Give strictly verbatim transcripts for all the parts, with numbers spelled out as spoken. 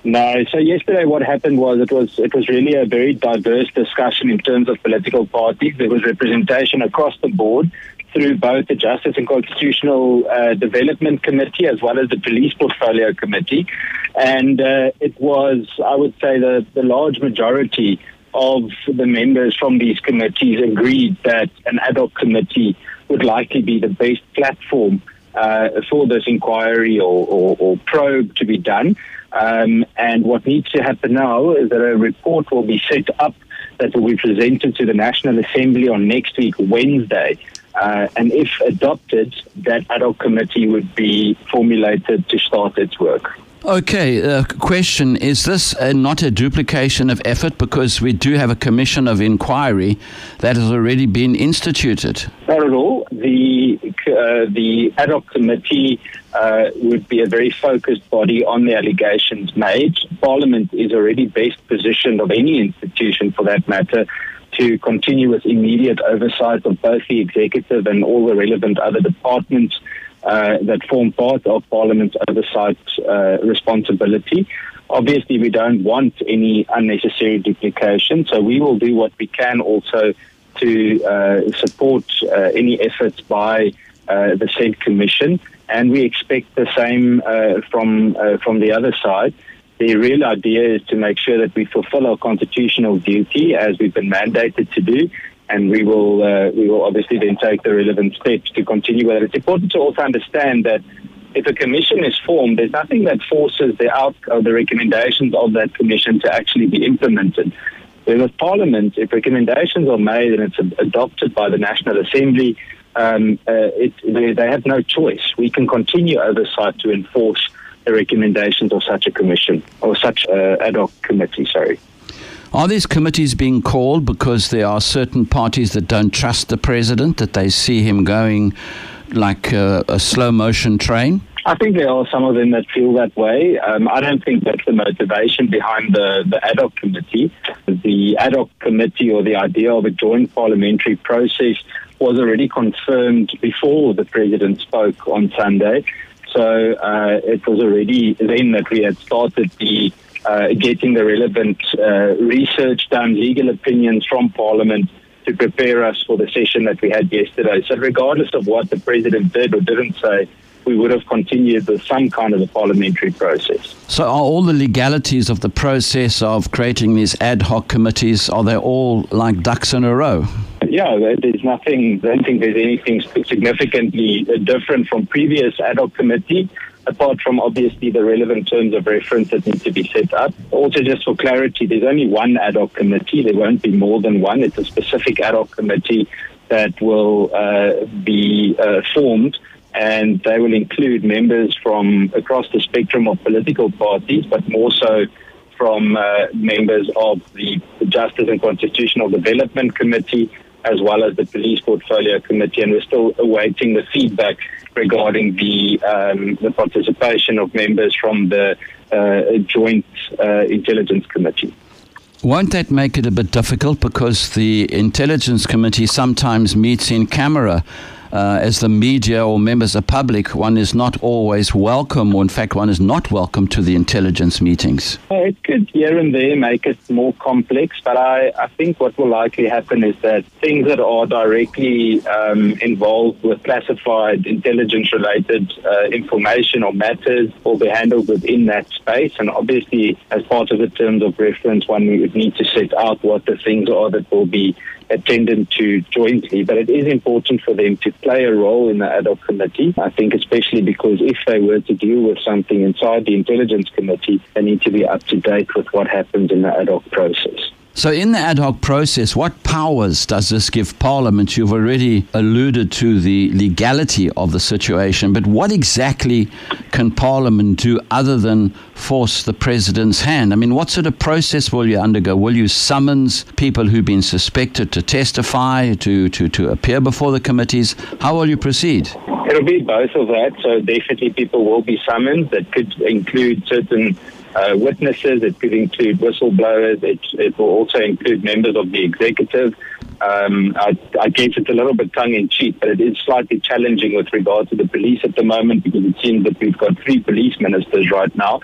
No, so yesterday what happened was it was it was really a very diverse discussion in terms of political parties. There was representation across the board through both the Justice and Constitutional uh, Development Committee as well as the Police Portfolio Committee. And uh, it was, I would say, the, the large majority of the members from these committees agreed that an ad hoc committee would likely be the best platform uh, for this inquiry or, or, or probe to be done. Um, and what needs to happen now is that a report will be set up that will be presented to the National Assembly on next week, Wednesday. Uh, and if adopted, that ad hoc committee would be formulated to start its work. Okay, uh, question, is this uh, not a duplication of effort because we do have a commission of inquiry that has already been instituted? Not at all. The, uh, the ad hoc committee uh, would be a very focused body on the allegations made. Parliament is already best positioned of any institution for that matter to continue with immediate oversight of both the executive and all the relevant other departments uh, that form part of Parliament's oversight uh, responsibility. Obviously, we don't want any unnecessary duplication, so we will do what we can also to uh, support uh, any efforts by uh, the said commission, and we expect the same uh, from uh, from the other side. The real idea is to make sure that we fulfill our constitutional duty as we've been mandated to do, and we will uh, we will obviously then take the relevant steps to continue with it. It's important to also understand that if a commission is formed, there's nothing that forces the out or the recommendations of that commission to actually be implemented. With Parliament, if recommendations are made and it's adopted by the National Assembly, um, uh, it, they, they have no choice. We can continue oversight to enforce the recommendations of such a commission or such an ad hoc committee, sorry. Are these committees being called because there are certain parties that don't trust the president, that they see him going like a, a slow motion train? I think there are some of them that feel that way. Um, I don't think that's the motivation behind the, the ad hoc committee. The ad hoc committee or the idea of a joint parliamentary process was already confirmed before the president spoke on Sunday. So uh, it was already then that we had started the uh, getting the relevant uh, research done, legal opinions from Parliament to prepare us for the session that we had yesterday. So regardless of what the president did or didn't say, we would have continued with some kind of a parliamentary process. So are all the legalities of the process of creating these ad hoc committees, are they all like ducks in a row? Yeah, there's nothing, I don't think there's anything significantly different from previous ad hoc committee, apart from obviously the relevant terms of reference that need to be set up. Also, just for clarity, there's only one ad hoc committee. There won't be more than one. It's a specific ad hoc committee that will uh, be uh, formed, and they will include members from across the spectrum of political parties, but more so from uh, members of the Justice and Constitutional Development Committee, as well as the Police Portfolio Committee, and we're still awaiting the feedback regarding the um, the participation of members from the uh, Joint uh, Intelligence Committee. Won't that make it a bit difficult because the Intelligence Committee sometimes meets in camera? Uh, as the media or members of public, one is not always welcome, or in fact one is not welcome to the intelligence meetings. It could here and there make it more complex, but I, I think what will likely happen is that things that are directly um, involved with classified intelligence-related uh, information or matters will be handled within that space, and obviously as part of the terms of reference, one would need to set out what the things are that will be attended to jointly, but it is important for them to play a role in the ad hoc committee. I think especially because if they were to deal with something inside the Intelligence Committee, they need to be up to date with what happens in the ad hoc process. So in the ad hoc process, what powers does this give Parliament? You've already alluded to the legality of the situation, but what exactly can Parliament do other than force the President's hand? I mean, what sort of process will you undergo? Will you summons people who've been suspected to testify, to, to, to appear before the committees? How will you proceed? It'll be both of that. So definitely people will be summoned. That could include certain Uh, witnesses, it could include whistleblowers, it, it will also include members of the executive. Um, I, I guess it's a little bit tongue-in-cheek, but it is slightly challenging with regard to the police at the moment because it seems that we've got three police ministers right now.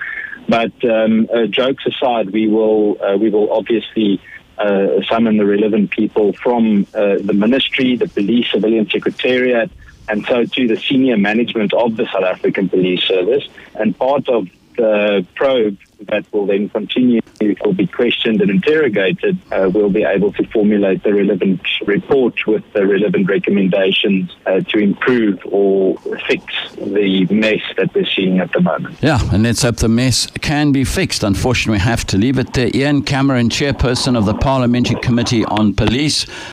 But um, uh, jokes aside, we will uh, we will obviously uh, summon the relevant people from uh, the ministry, the police, civilian secretariat, and so to the senior management of the South African Police Service. And part of the probe that will then continue, will be questioned and interrogated, uh, we'll be able to formulate the relevant report with the relevant recommendations uh, to improve or fix the mess that we're seeing at the moment. Yeah, and let's hope the mess can be fixed. Unfortunately, we have to leave it there. Ian Cameron, Chairperson of the Parliamentary Committee on Police.